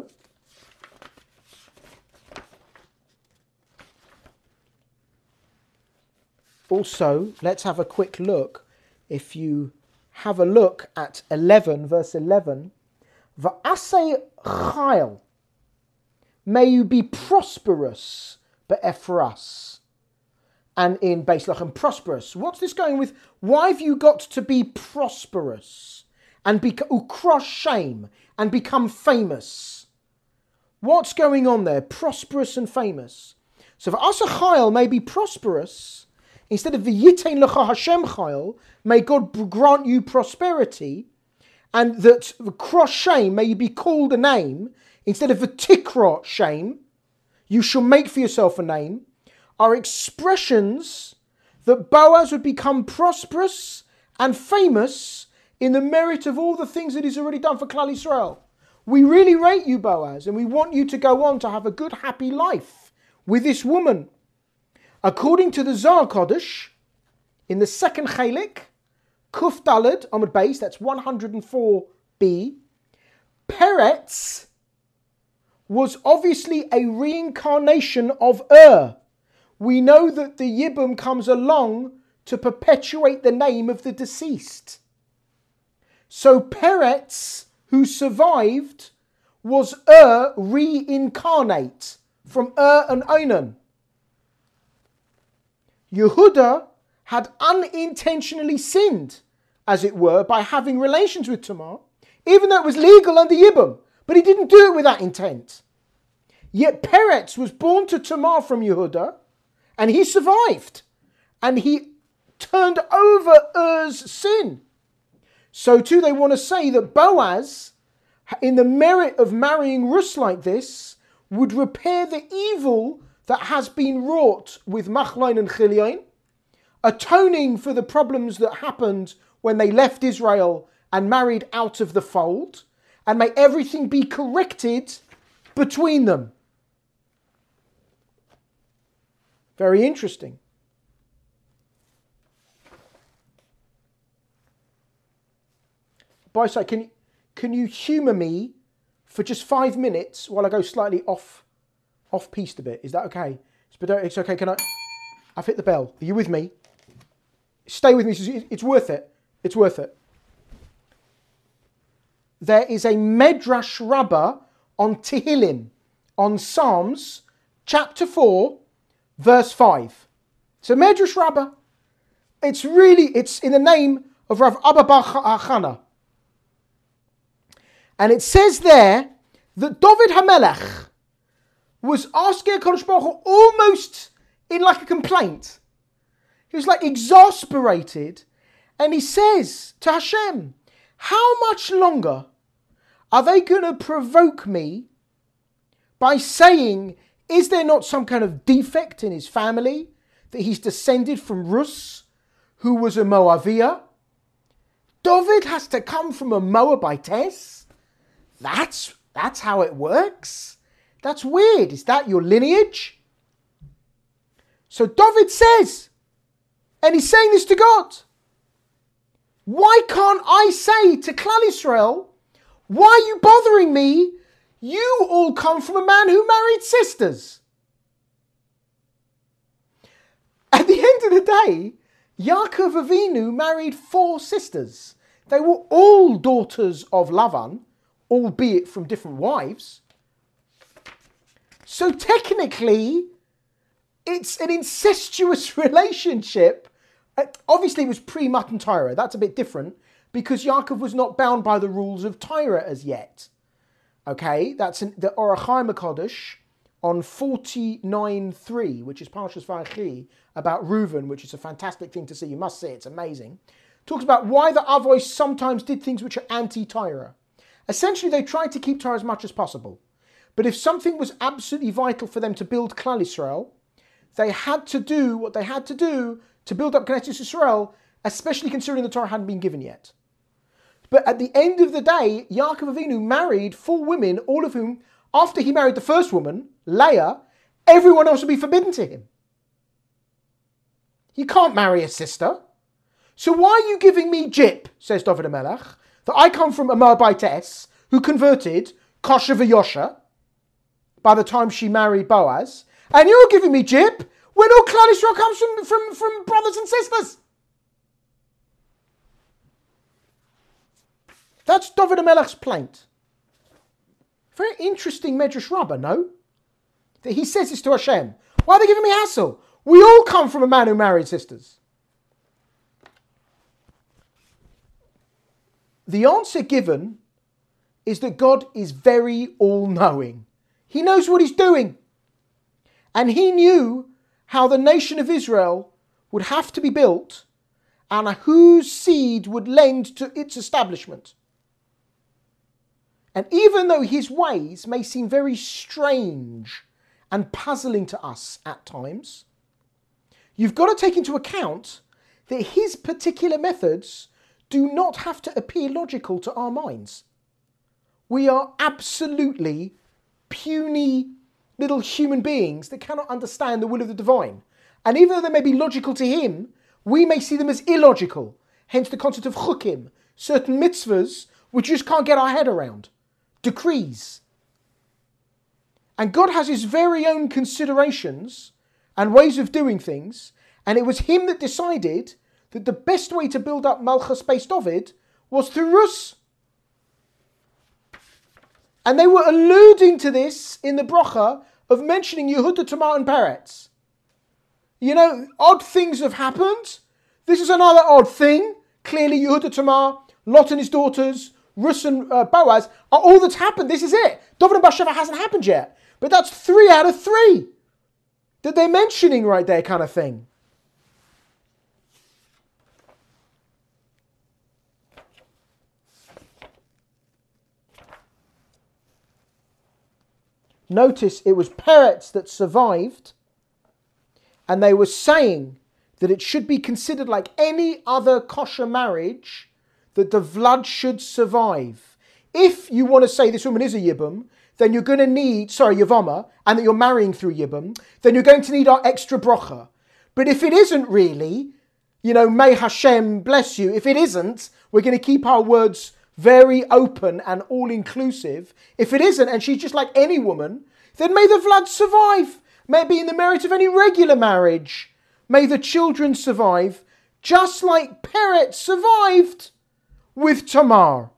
Also, let's have a quick look. If you have a look at eleven, verse eleven, Va'asei chayil, may you be prosperous, be'ephras. And in Beis Lochem, prosperous. What's this going with? Why have you got to be prosperous and be, cross shame and become famous? What's going on there? Prosperous and famous. So Va'asei chayil may be prosperous. Instead of V'yitein lecha Hashem chayil, may God grant you prosperity. And that the cross shame, may you be called a name. Instead of the tikra shame, you shall make for yourself a name. Are expressions that Boaz would become prosperous and famous in the merit of all the things that he's already done for Klal Yisrael. We really rate you, Boaz, and we want you to go on to have a good, happy life with this woman. According to the Zohar Kodesh, in the second Chalik, Kuf Daled, Amud Beis, that's one hundred four b, Peretz was obviously a reincarnation of Ur. We know that the Yibum comes along to perpetuate the name of the deceased. So Peretz, who survived, was Ur reincarnate from Ur and Onan. Yehuda had unintentionally sinned, as it were, by having relations with Tamar, even though it was legal under Yibum, but he didn't do it with that intent. Yet Peretz was born to Tamar from Yehuda, and he survived, and he turned over Ur's sin. So too they want to say that Boaz, in the merit of marrying Rus like this, would repair the evil that has been wrought with Machlon and Chilion, atoning for the problems that happened when they left Israel and married out of the fold, and may everything be corrected between them. Very interesting. By side, can, can you humour me for just five minutes while I go slightly off off piste a bit? Is that okay? It's okay. Can I? I've hit the bell. Are you with me? Stay with me. It's worth it. It's worth it. There is a Medrash Rabbah on Tehillim, on Psalms, chapter four, verse five. It's a Medrash Rabbah. It's really, it's in the name of Rav Abba Bar Chana. And it says there that David HaMelech was asking HaKadosh Baruch Hu almost in like a complaint. He was like exasperated. And he says to Hashem, how much longer are they going to provoke me by saying, is there not some kind of defect in his family? That he's descended from Rus, who was a Moaviyah? David has to come from a Moabitess? That's, that's how it works? That's weird. Is that your lineage? So David says, and he's saying this to God, why can't I say to Klal Yisrael, why are you bothering me? You all come from a man who married sisters. At the end of the day, Yaakov Avinu married four sisters. They were all daughters of Lavan, albeit from different wives. So technically, it's an incestuous relationship. Obviously, it was pre-Matan Torah. That's a bit different because Yaakov was not bound by the rules of Torah as yet. Okay, that's in the Orach Chaim HaKodesh on forty-nine three, which is Parshas Vayechi, about Reuven, which is a fantastic thing to see. You must see it. It's amazing. Talks about why the Avos sometimes did things which are anti-Torah. Essentially, they tried to keep Torah as much as possible. But if something was absolutely vital for them to build Klal Yisrael, they had to do what they had to do to build up Knesset Yisrael, especially considering the Torah hadn't been given yet. But at the end of the day, Yaakov Avinu married four women, all of whom, after he married the first woman, Leah, everyone else would be forbidden to him. You can't marry a sister. So why are you giving me jip, says David HaMelech, that I come from a Moabitess who converted Kosher V'Yosha by the time she married Boaz, and you're giving me jip when all Klal Yisrael comes from, from, from brothers and sisters? That's David HaMelech's plaint. Very interesting Medrash Rabbah, no? That he says this to Hashem. Why are they giving me hassle? We all come from a man who married sisters. The answer given is that God is very all-knowing. He knows what he's doing. And he knew how the nation of Israel would have to be built and whose seed would lend to its establishment. And even though his ways may seem very strange and puzzling to us at times, you've got to take into account that his particular methods do not have to appear logical to our minds. We are absolutely puny little human beings that cannot understand the will of the divine. And even though they may be logical to him, we may see them as illogical. Hence the concept of chukim, certain mitzvahs which we just can't get our head around. Decrees. And God has his very own considerations and ways of doing things, and it was him that decided that the best way to build up Malchus Beis David was through Rus. And they were alluding to this in the bracha of mentioning Yehuda, Tamar and Peretz. You know, odd things have happened. This is another odd thing. Clearly Yehuda, Tamar, Lot and his daughters, Rus and uh, Boaz are all that's happened. This is it. David and Bathsheba hasn't happened yet. But that's three out of three that they're mentioning right there, kind of thing. Notice it was Peretz that survived, and they were saying that it should be considered like any other kosher marriage, that the Vlad should survive. If you want to say this woman is a Yibum, then you're going to need, sorry, Yavama, and that you're marrying through Yibum, then you're going to need our extra brocha. But if it isn't really, you know, may Hashem bless you, if it isn't, we're going to keep our words very open and all-inclusive. If it isn't, and she's just like any woman, then may the Vlad survive. May it be in the merit of any regular marriage. May the children survive, just like Peretz survived with Tamar.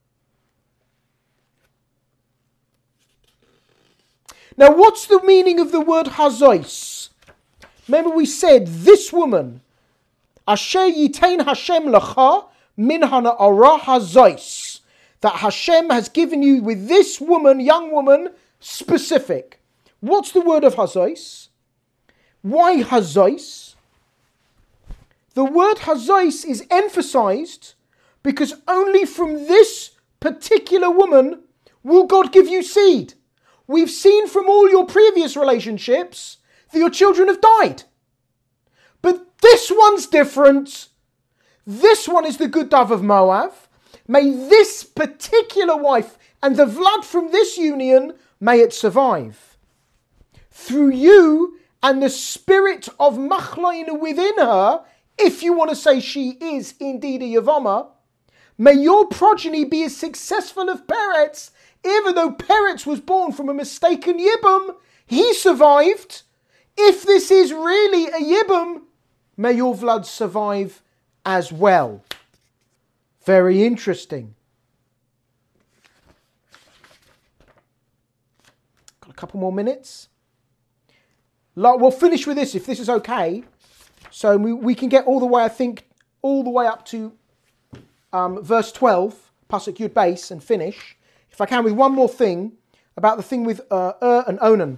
Now, what's the meaning of the word hazois? Remember we said, this woman, Asher yitain Hashem lecha min hana'ara hazois, that Hashem has given you with this woman, young woman, specific. What's the word of hazois? Why hazois? The word hazois is emphasized because only from this particular woman will God give you seed. We've seen from all your previous relationships that your children have died. But this one's different. This one is the good dove of Moab. May this particular wife and the Vlad from this union, may it survive. Through you and the spirit of Machloin within her, if you want to say she is indeed a Yavama, may your progeny be as successful as Peretz, even though Peretz was born from a mistaken Yibum, he survived. If this is really a Yibum, may your Vlad survive as well. Very interesting. Got a couple more minutes. We'll finish with this if this is okay. So we, we can get all the way, I think, all the way up to um, verse twelve, Pasuk Yud Beis, and finish. If I can, with one more thing about the thing with uh, Ur and Onan.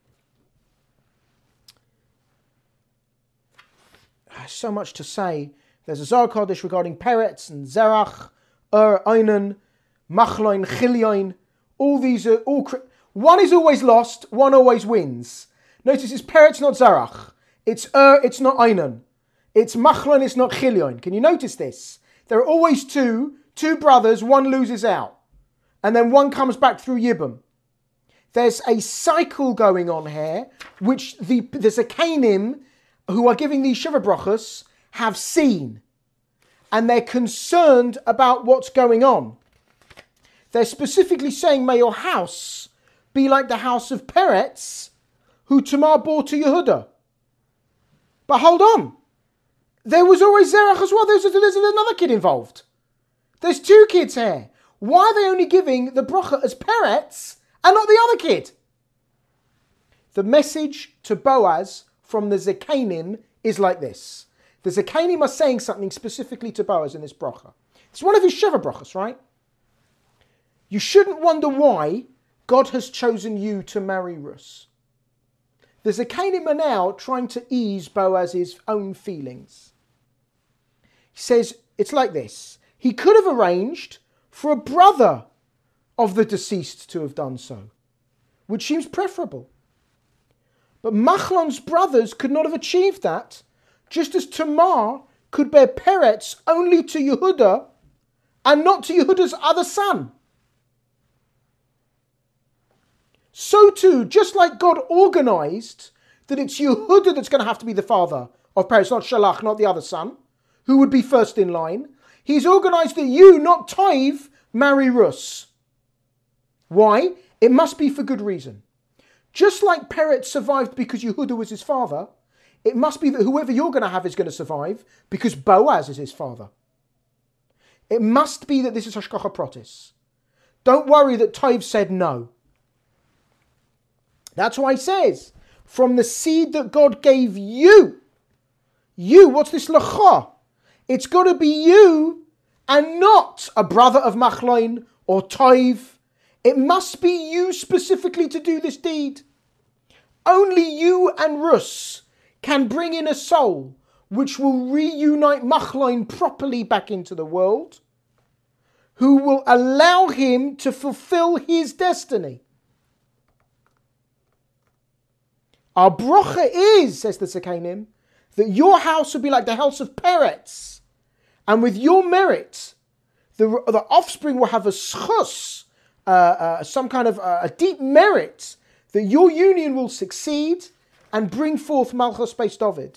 There's so much to say. There's a Zohar Kodesh regarding Peretz and Zerach, Ur, Onan, Machloin, Chilyoin. All these are all. One is always lost, one always wins. Notice it's Peretz, not Zerach. It's Ur, it's not Onan. It's Machloin, it's not Chilyoin. Can you notice this? There are always two, two brothers, one loses out. And then one comes back through Yibum. There's a cycle going on here, which the, the Zakanim, who are giving these Shiva Brachos, have seen. And they're concerned about what's going on. They're specifically saying, may your house be like the house of Peretz, who Tamar bore to Yehuda. But hold on. There was always Zerach as well. There's, there's another kid involved. There's two kids here. Why are they only giving the bracha as Peretz and not the other kid? The message to Boaz from the Zakanim is like this. The Zakanim are saying something specifically to Boaz in this bracha. It's one of his Sheva brachas, right? You shouldn't wonder why God has chosen you to marry Rus. The Zakanim are now trying to ease Boaz's own feelings. He says, it's like this. He could have arranged for a brother of the deceased to have done so, which seems preferable. But Machlon's brothers could not have achieved that, just as Tamar could bear Peretz only to Yehuda and not to Yehuda's other son. So too, just like God organized that it's Yehuda that's going to have to be the father of Peretz, not Shalach, not the other son, who would be first in line, he's organized that you, not Toiv, marry Rus. Why? It must be for good reason. Just like Peretz survived because Yehuda was his father, it must be that whoever you're going to have is going to survive because Boaz is his father. It must be that this is Hashgacha Pratis. Don't worry that Toiv said no. That's why he says, from the seed that God gave you, you, what's this lacha? It's got to be you and not a brother of Machloin or Toiv. It must be you specifically to do this deed. Only you and Rus can bring in a soul which will reunite Machloin properly back into the world, who will allow him to fulfill his destiny. Our brocha is, says the Zakanim, that your house will be like the house of Peretz, and with your merit, the, the offspring will have a schus, uh, uh, some kind of uh, a deep merit, that your union will succeed and bring forth Malchus Beis David.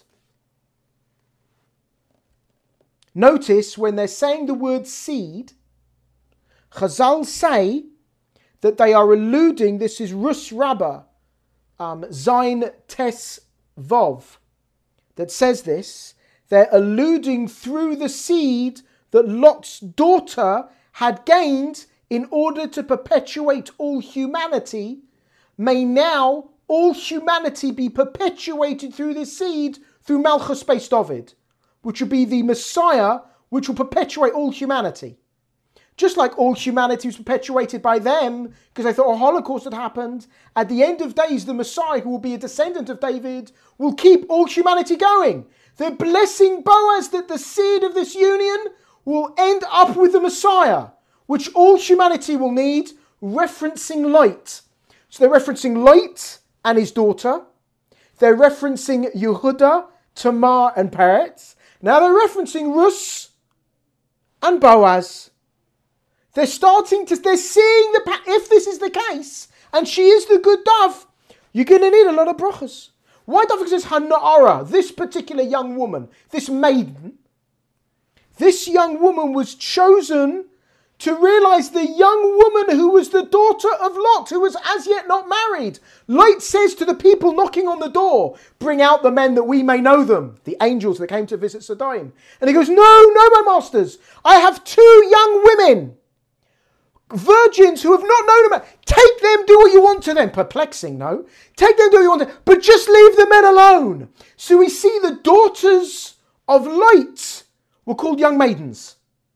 Notice when they're saying the word seed, Chazal say that they are alluding, this is Rus Rabbah, um, Zain Tes Vov, that says this. They're alluding through the seed that Lot's daughter had gained in order to perpetuate all humanity. May now all humanity be perpetuated through this seed, through Malchus Beis David, which will be the Messiah, which will perpetuate all humanity. Just like all humanity was perpetuated by them, because they thought a Holocaust had happened, at the end of days, the Messiah, who will be a descendant of David, will keep all humanity going. They're blessing Boaz that the seed of this union will end up with the Messiah, which all humanity will need, referencing light. So they're referencing Light and his daughter. They're referencing Yehuda, Tamar, and Peretz. Now they're referencing Rus and Boaz. They're starting to, they're seeing the, if this is the case, and she is the good dove, you're going to need a lot of brachas. Why David says Hana'ara, this particular young woman, this maiden, this young woman was chosen to realize the young woman who was the daughter of Lot, who was as yet not married. Lot says to the people knocking on the door, bring out the men that we may know them, the angels that came to visit Sodom. And he goes, no, no, my masters, I have two young women, virgins who have not known a man. Take them, do what you want to them. Perplexing, no? Take them, do what you want to them, but just leave the men alone. So we see the daughters of Lot were called young maidens.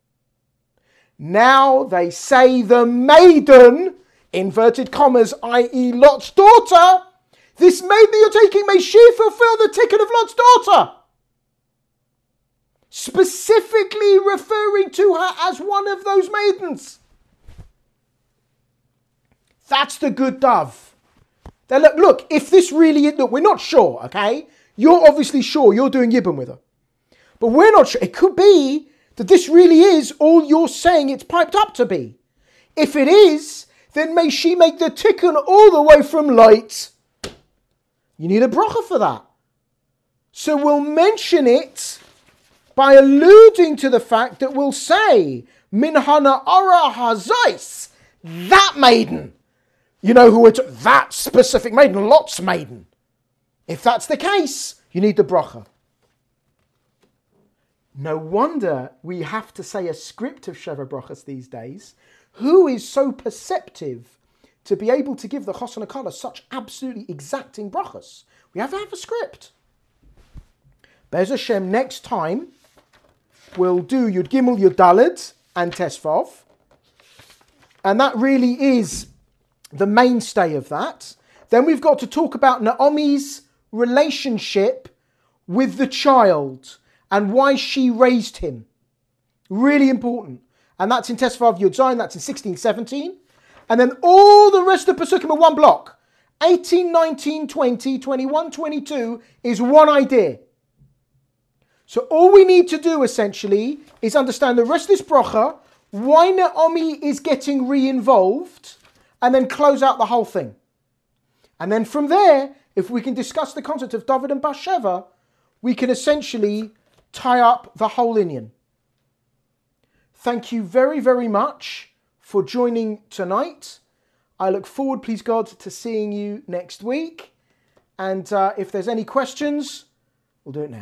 Now they say the maiden, inverted commas, that is. Lot's daughter, this maiden that you're taking, may she fulfill the ticket of Lot's daughter. Specifically referring to her as one of those maidens. That's the good dove. Now look, look, if this really is, look, we're not sure, okay? You're obviously sure you're doing Yibum with her. But we're not sure. It could be that this really is all you're saying it's piped up to be. If it is, then may she make the tikkun all the way from Lot. You need a bracha for that. So we'll mention it by alluding to the fact that we'll say, Min Hana'ara Hazais, that maiden. You know who it's, that specific maiden, Lot's maiden. If that's the case, you need the bracha. No wonder we have to say a script of Sheva Brachas these days. Who is so perceptive to be able to give the Chosson HaKala such absolutely exacting brachas? We have to have a script. Be'ez Hashem, next time we'll do Yud Gimel, Yud Daled and Tesvav. And that really is the mainstay of that. Then we've got to talk about Naomi's relationship with the child and why she raised him. Really important. And that's in Tesvav Yud Zayin, that's in sixteen seventeen. And then all the rest of the Pesukim are one block. eighteen, nineteen, twenty, twenty-one, twenty-two is one idea. So all we need to do essentially is understand the rest of this bracha, why Naomi is getting re-involved, and then close out the whole thing. And then from there, if we can discuss the concept of David and Bathsheba, we can essentially tie up the whole inyan. Thank you very, very much for joining tonight. I look forward, please God, to seeing you next week. And uh, if there's any questions, we'll do it now.